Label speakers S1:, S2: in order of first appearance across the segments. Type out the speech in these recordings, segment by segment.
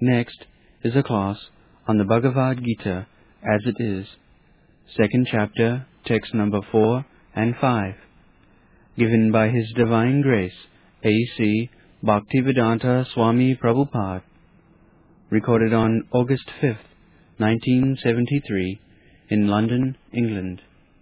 S1: Next is a class on the Bhagavad Gita as it is, second chapter, text number 4 and 5, given by His Divine Grace, A.C. Bhaktivedanta Swami Prabhupada, recorded on August 5th, 1973, in London, England.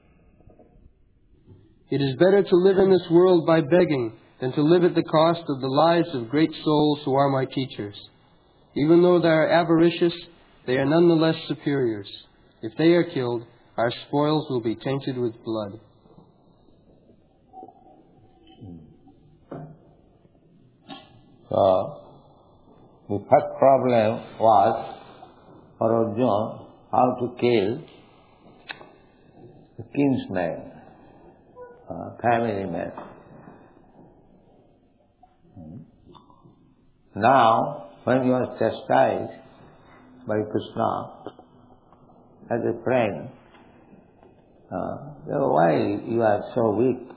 S2: It is better to live in this world by begging than to live at the cost of the lives of great souls who are my teachers. Even though they are avaricious, they are nonetheless superiors. If they are killed, our spoils will be tainted with blood.
S3: So, the first problem was for Arjuna how to kill the kinsman, family man. Now, when he was chastised by Krishna as a friend, why you are so weak?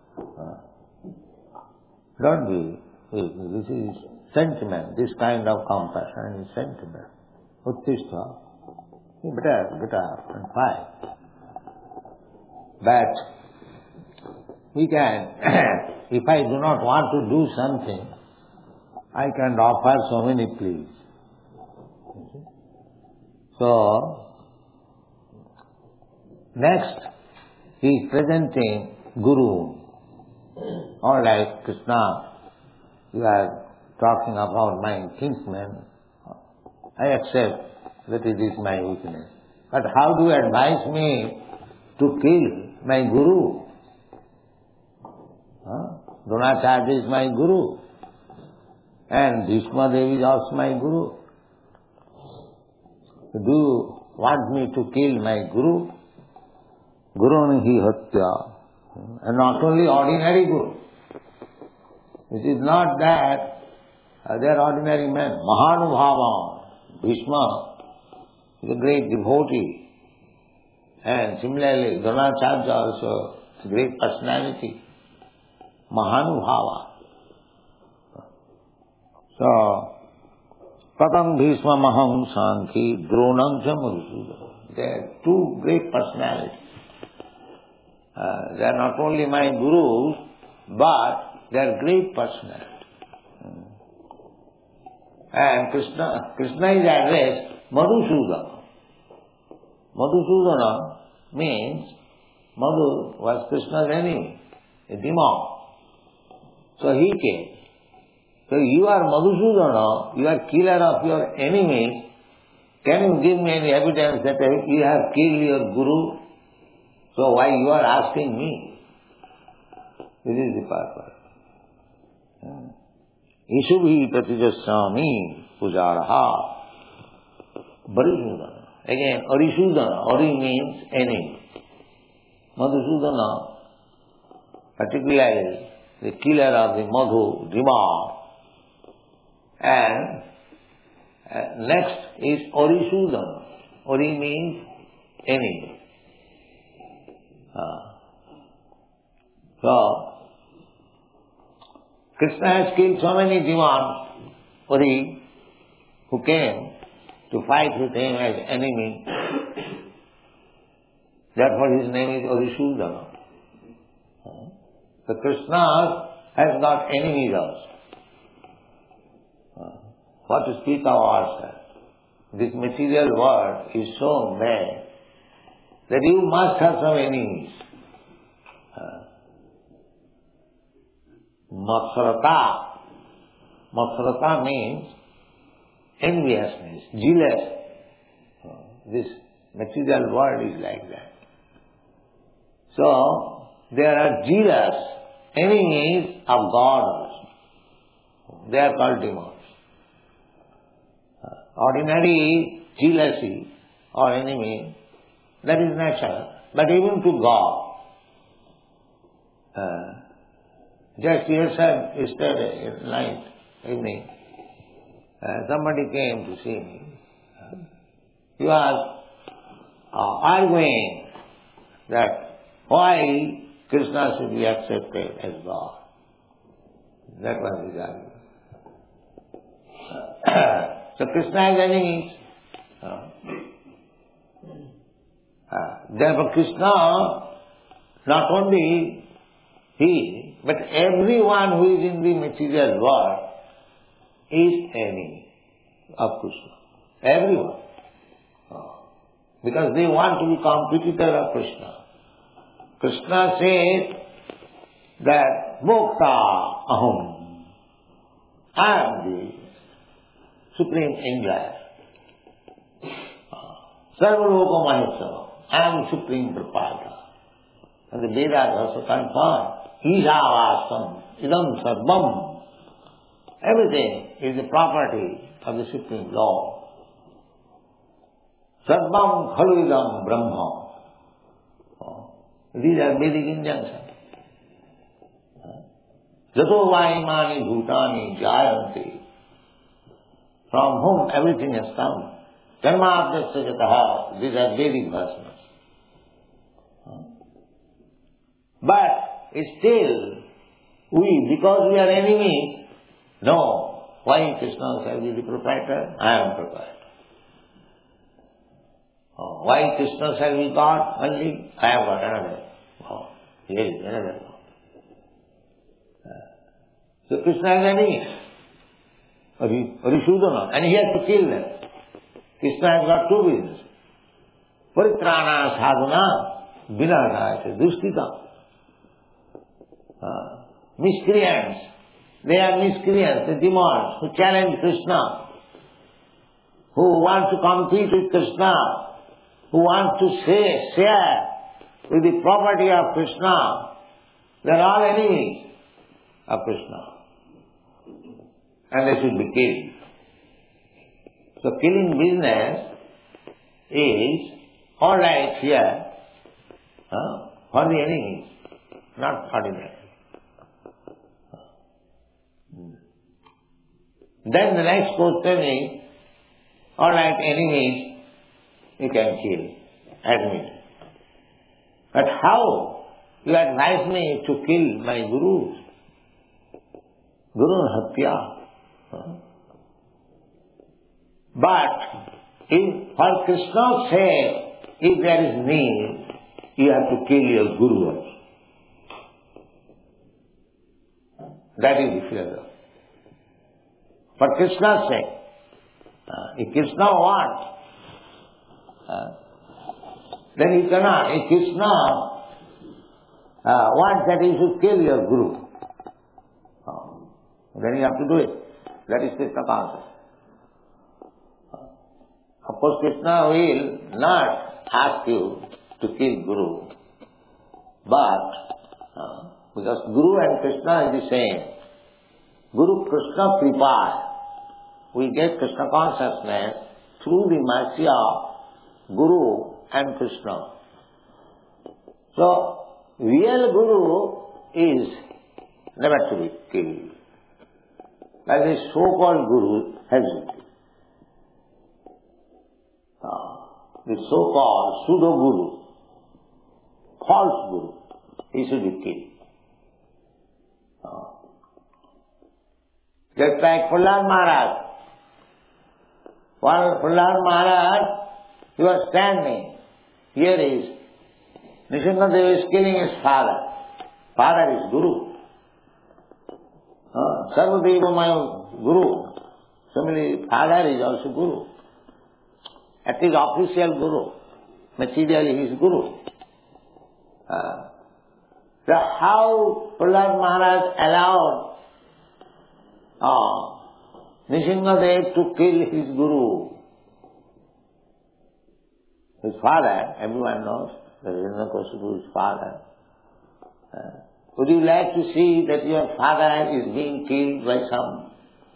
S3: Don't be weak. This is sentiment, this kind of compassion is sentiment. Uttishta, you better get up and fight. But we can, if I do not want to do something, I can offer so many pleas. So, next he is presenting Guru. All right, Krishna, you are talking about my kinsman. I accept that it is my weakness. But how do you advise me to kill my Guru? Dronacharya is my Guru. And Bhishma Devi is also my Guru. Do you want me to kill my Guru? Guru Nihi Hatya. And not only ordinary Guru. It is not that they are ordinary men. Mahanubhava, Bhishma is a great devotee. And similarly, Dronacharya also is a great personality. Mahanubhava. So, Pratam Bhishma Maham Sankhi Dronam Madhusudan. They are two great personalities. They are not only my gurus, but they are great personalities. And Krishna is addressed Madhusudana. Madhusudana means Madhu was Krishna's enemy, a demon. So he came. So you are Madhusudana, you are killer of your enemies. Can you give me any evidence that you have killed your Guru? So why you are asking me? This is the purpose. Ishubhi pratijasami pujaraha. Barisudana. Again, Arisudana. Ari means enemy. Madhusudana, particularly the killer of the Madhu, demon. And next is Arisudana. Ari means enemy. So, Krishna has killed so many demons, Ari, who came to fight with him as enemy. Therefore his name is Arisudana. So Krishna has got enemies also. What to speak of ourselves? This material world is so bad that you must have some enemies. Matsarata. Matsarata means enviousness, jealous. This material world is like that. So, there are jealous enemies of God also. They are called demons. Ordinary jealousy or enemy, that is natural. But even to God, just yesterday night, evening, somebody came to see me. He was arguing that why Krishna should be accepted as God. That was his argument. So Krishna has enemies. Therefore Krishna, not only he, but everyone who is in the material world is enemy of Krishna. Everyone. Because they want to be competitor of Krishna. Krishna says that Mokta Aham. I am the supreme enjoyer. Sarvaloko Maheshwara. I am supreme proprietor. And the Vedas also confirm. Ishavasam. Idam Sarvam. Everything is the property of the Supreme Lord. Sarvam khalu idam Brahma. These are Vedic injunctions. Jato vaimani bhutani jayanti. From whom everything has come. Karmabhyasya jataha. These are Vedic verses. But still, because we are enemies, no. Why Krishna shall be the proprietor? I am proprietor. Why Krishna shall be God only? I have got another. Here is another God. So Krishna has enemies. Risudana. And he has to kill them. Krishna has got two reasons. Paritrana sadhana vinasaya dushtita. Miscreants. They are miscreants, the demons who challenge Krishna, who want to compete with Krishna, who want to share with the property of Krishna. They are all enemies of Krishna. And they should be killed. So killing business is all right here for the enemies, not ordinary. Then the next question is, all right, enemies, you can kill, admit. But how? You advise me to kill my gurus. Guru Hatya. But if for Krishna's sake, if there is need, you have to kill your guru also. That is the philosophy. For Krishna's sake. If Krishna wants, then he cannot. If Krishna wants that he should kill your guru, then you have to do it. That is Krishna's answer. Of course, Krishna will not ask you to kill guru, but because guru and Krishna is the same. Guru Krishna Kripa. We get Krishna consciousness through the mercy of Guru and Krishna. So, real Guru is never to be killed. Like the so-called Guru has been. The so-called pseudo-Guru, false Guru, he should be killed. Just like Prahlad Maharaj. While Prahlad Maharaj, he was standing. Here is Nrsimhadev is killing his father. Father is Guru. Sarvadeva Maya Guru. Similarly, father is also Guru. At least official Guru. Materially he is Guru. So how Prahlad Maharaj allowed Nrsimhadev to kill his Guru? His father, everyone knows, that Hiranyakasipu is father. Would you like to see that your father is being killed by some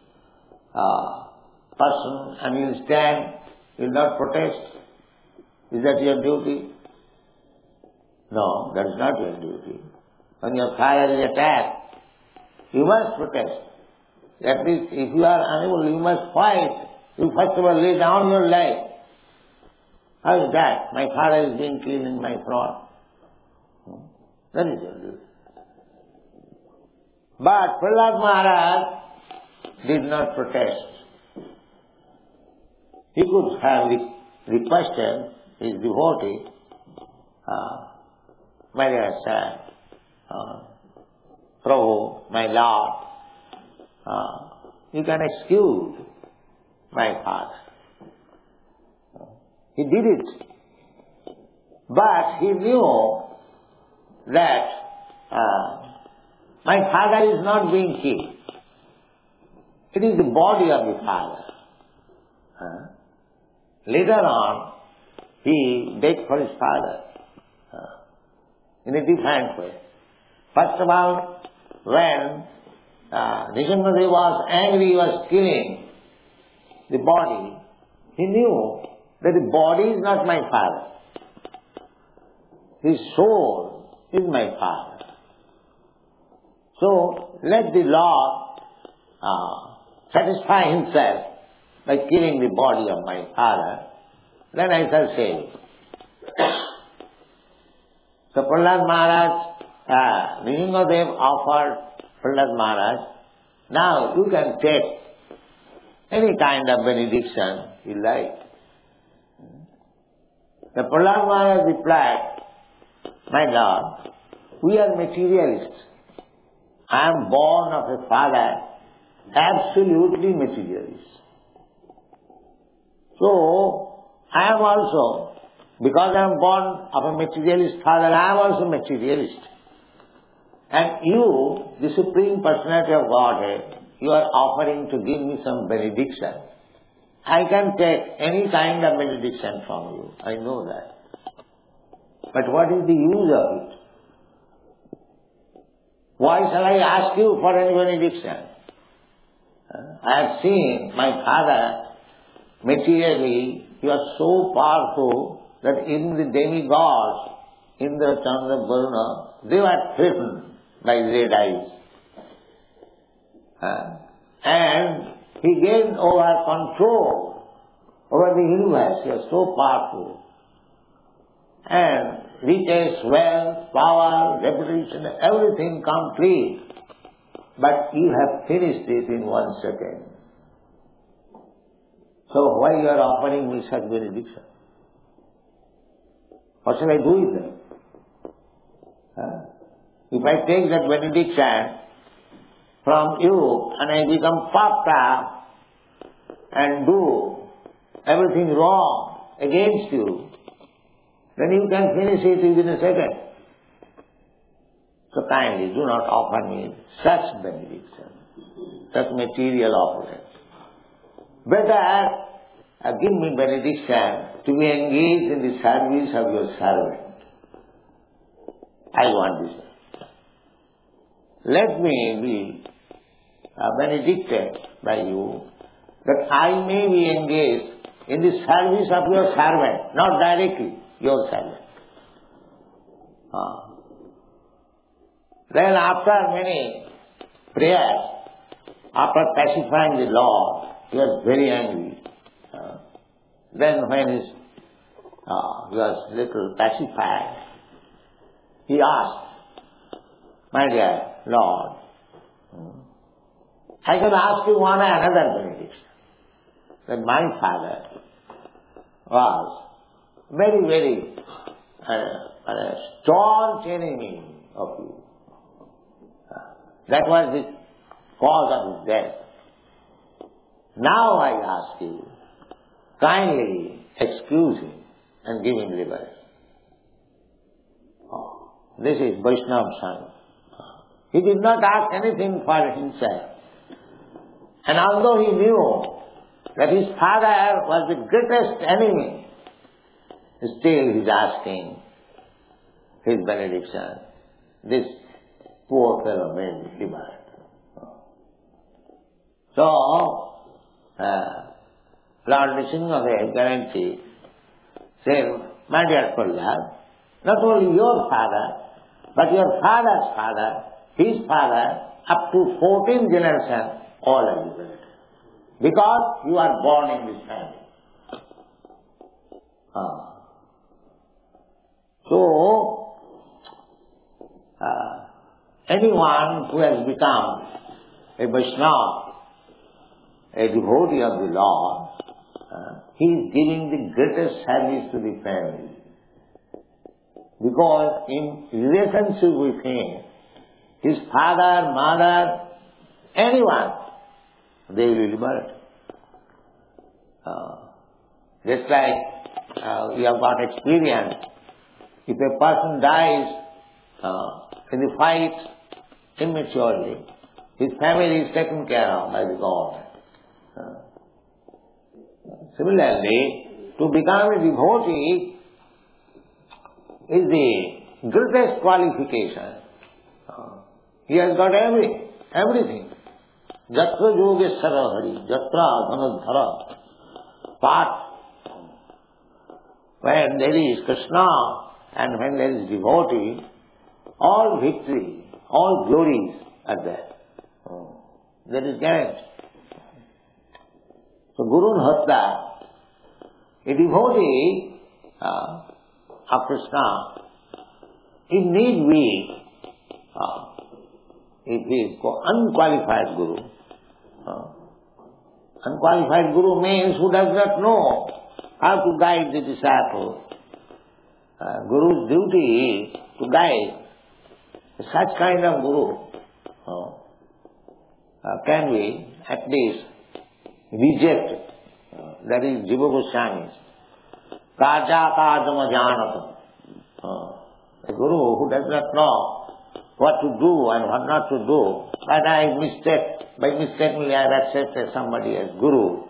S3: person and you will stand, you will not protest? Is that your duty? No, that is not your duty. When your father is attacked, you must protest. At least if you are unable, you must fight. You first of all lay down your life. How is that? My father is being killed in my front. That is your duty. But Prahlad Maharaj did not protest. he could have requested his devotee, my dear sir, Prabhu, my Lord, you can excuse my father. He did it. But he knew that my father is not being killed. It is the body of the father. Later on, he begged for his father in a different way. First of all, when Nrisimhadev was angry, he was killing the body, he knew that the body is not my father. His soul is my father. So let the Lord satisfy himself by killing the body of my father, then I shall save it. So Prahlad Maharaj, Nrisimhadev offered Prahlad Maharaj, now you can take any kind of benediction you like. The Prahlad Maharaj replied, my Lord, we are materialists. I am born of a father absolutely materialist. So, I am also, because I am born of a materialist father, I am also materialist. And you, the Supreme Personality of Godhead, you are offering to give me some benediction. I can take any kind of benediction from you. I know that. But what is the use of it? Why shall I ask you for any benediction? I have seen my father, materially, you are so powerful that even the demigods, Indra, Chandra, Varuna, they were threatened by red eyes. And he gained over control over the universe. He was so powerful. And riches, wealth, power, reputation, everything complete. But you have finished it in 1 second. So why you are offering me such benediction? What shall I do with them? If I take that benediction from you and I become puffed up and do everything wrong against you, then you can finish it within a second. So kindly do not offer me such benediction, such material offerings. Better give me benediction to be engaged in the service of your servant. I want this. Let me be benedicted by you that I may be engaged in the service of your servant, not directly your servant. Then after many prayers, after pacifying the Lord, he was very angry. Then when he was little pacified, he asked, my dear Lord, I can ask you one another benediction. That my father was very, very staunch enemy of you. That was the cause of his death. Now I ask you, kindly excuse him and give him liberty. This is Vaishnava son. He did not ask anything for himself. And although he knew that his father was the greatest enemy, still he is asking his benediction. This poor fellow made me liberty. So, Lord Nrisimhadev guaranteed, said, my dear Prahlad, not only your father, but your father's father, his father, up to 14 generations, all are liberated. Because you are born in this family. So, anyone who has become a Vaishnava, a devotee of the Lord, he is giving the greatest service to the family. Because in relationship with him, his father, mother, anyone, they will liberate. Just like we have got experience, if a person dies in the fight immaturely, his family is taken care of by the government. Similarly, to become a devotee is the greatest qualification. He has got everything. Jatra yogeshwara hari, jatra dhanadhara. But when there is Krishna and when there is devotee, all victory, all glories are there. That is guaranteed. So Gurun Hatta, a devotee of Krishna, he need be, if he is unqualified Guru. Unqualified Guru means who does not know how to guide the disciple. Guru's duty is to guide. Such kind of Guru can be at least rejected. That is Jiva Goswami's. Kaja kajama janata. A Guru who does not know what to do and what not to do, but by mistakenly I have accepted somebody as Guru,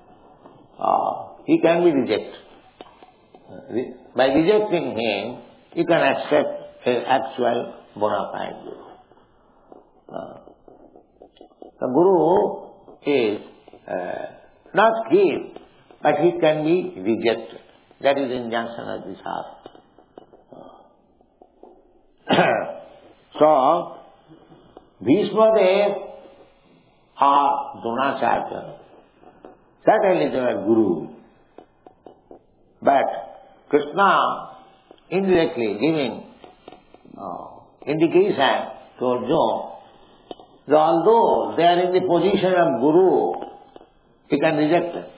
S3: he can be rejected. By rejecting him, you can accept an actual bona fide Guru. The Guru is not killed, but he can be rejected. That is the injunction of this heart. So, Bhishma Dev or Dronacharya, certainly they were Guru. But Krishna indirectly giving indication to Arjuna that although they are in the position of Guru, he can reject them.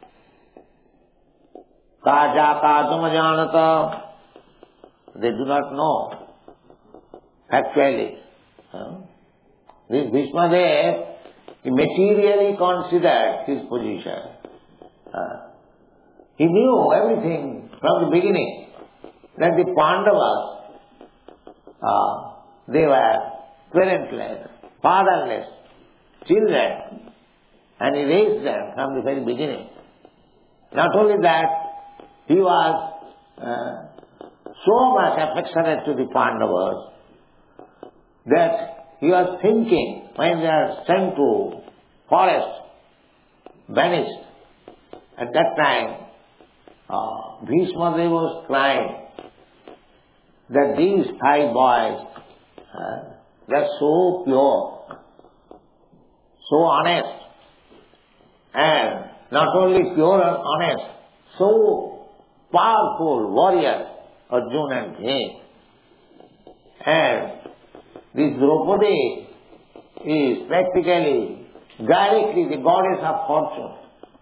S3: Kaja kajama janata, they do not know. Actually, this Bhishma Dev, he materially considered his position. He knew everything from the beginning, that the Pandavas, they were parentless, fatherless children, and he raised them from the very beginning. Not only that, he was so much affectionate to the Pandavas that he was thinking when they are sent to forest, banished. At that time, Bhishma Dev was crying that these 5 boys, they are so pure, so honest, and not only pure and honest, so powerful warriors, Arjuna and Bhima. And this Draupadi is practically, directly the goddess of fortune.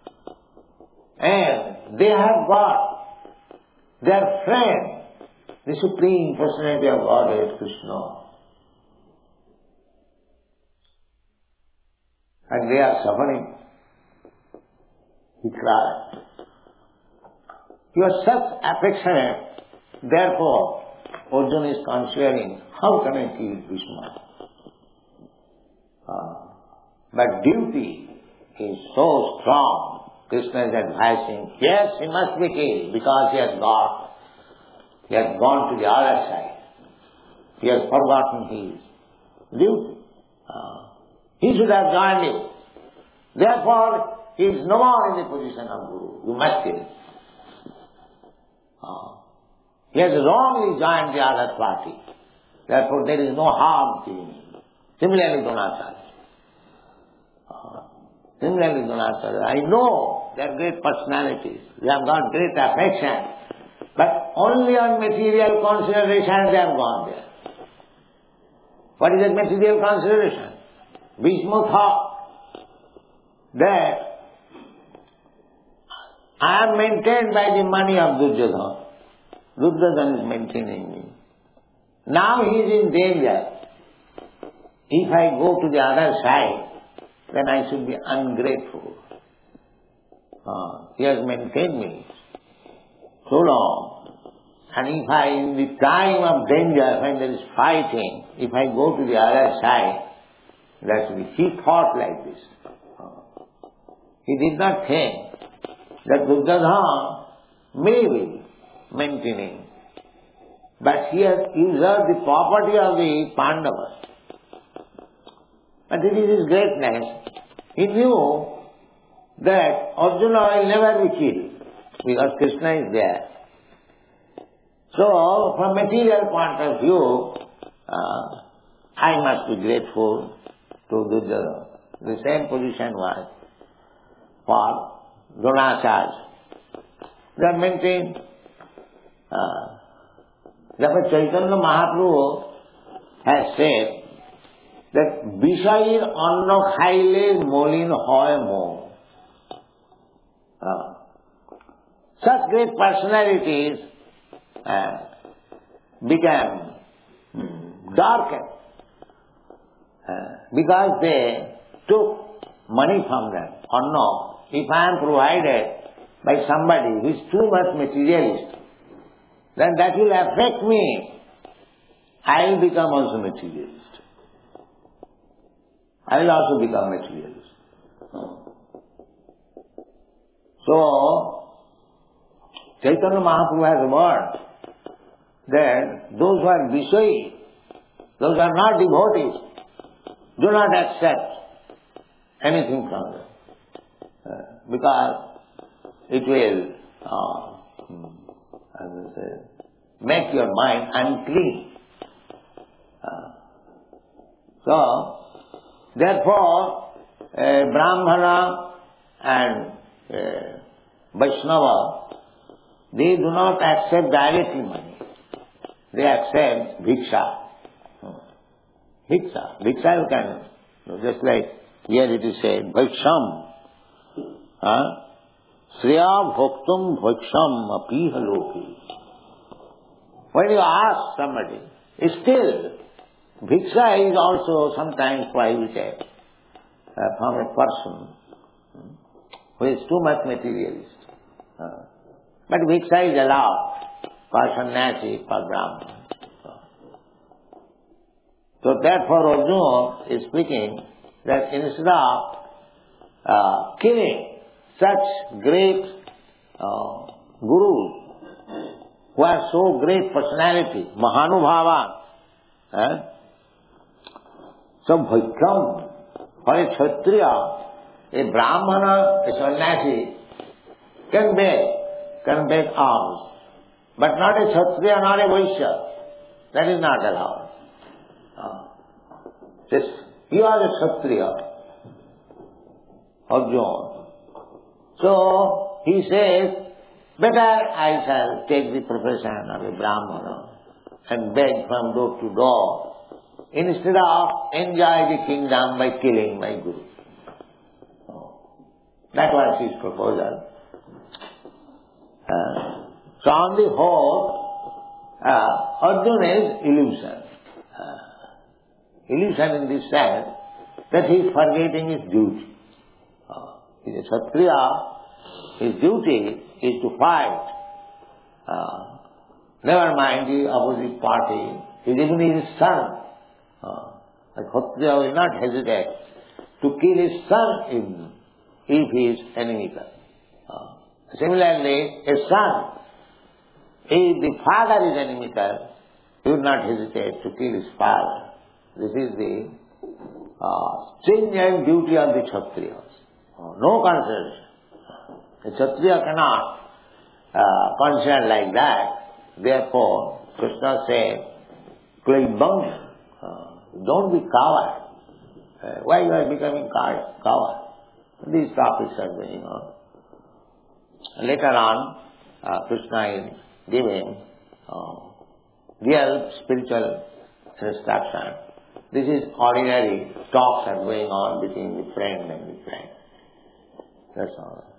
S3: And they have got their friend, the Supreme Personality of Godhead, Krishna. And they are suffering. He cried. You are such affectionate, therefore Arjuna is considering, how can I kill Bhishma? But duty is so strong. Krishna is advising, yes, he must be killed because he has gone to the other side. He has forgotten his duty. He should have joined you. Therefore, he is no more in the position of Guru. You must kill him. He has wrongly joined the other party. Therefore, there is no harm killing him. Similarly, Dronacharya. I know they are great personalities. They have got great affection. But only on material consideration they have gone there. What is that material consideration? Bhishma thought that I am maintained by the money of Duryodhana. Duryodhana is maintaining me. Now he is in danger. If I go to the other side, then I should be ungrateful. He has maintained me so long. And if I, in the time of danger, when there is fighting, if I go to the other side, that should be. He thought like this. He did not think that Duryodhana may be maintaining, but he has usurped the property of the Pandavas. But it is his greatness. He knew that Arjuna will never be killed because Krishna is there. So, from material point of view, I must be grateful to Duryodhana. The same position was for Dronacharya. They are maintained. Therefore, Chaitanya Mahaprabhu has said that Visayir Anna Khaile Molin Hoy Mo. Such great personalities became darkened because they took money from them. Anna, if I am provided by somebody who is too much materialist, then that will affect me. I will become also materialist. I will also become materialist. So, Chaitanya Mahaprabhu has warned that those who are Vishayi, those who are not devotees, do not accept anything from them. Because it will, as I say, make your mind unclean. So, therefore, Brahmana and Vaishnava, they do not accept directly money. They accept bhiksha. Bhiksha you can, just like here it is said, Vaiksham. Sriya bhoktum bhaksham apiha loki. When you ask somebody, still, bhiksha is also sometimes prohibited from a person who is too much materialist. But bhiksha is allowed for sannyasi, for brahman. So therefore Arjuna is speaking that instead of killing such great gurus who are so great personality, Mahanubhava, so Bhaktam, for a Kshatriya, a Brahmana, a sannyasi can beg alms, but not a Kshatriya, not a Vaishya. That is not allowed. You are a Kshatriya, Arjuna. So he says, better I shall take the profession of a Brahmana and beg from door to door instead of enjoy the kingdom by killing my Guru. That was his proposal. So on the whole, Arjuna is illusion. Illusion in this sense that he is forgetting his duty. He is a Kshatriya, his duty is to fight. Never mind the opposite party, even his son. A Kshatriya will not hesitate to kill his son if he is enemical. Similarly, a son, if the father is enemical, he would not hesitate to kill his father. This is the stringent duty of the Kshatriyas. No concern. A Kshatriya cannot concern like that. Therefore, Krishna said, Klaibam, don't be coward. Why you are becoming coward? These topics are going on. Later on, Krishna is giving real spiritual instruction. This is ordinary talks are going on between the friend and the friend. That's all.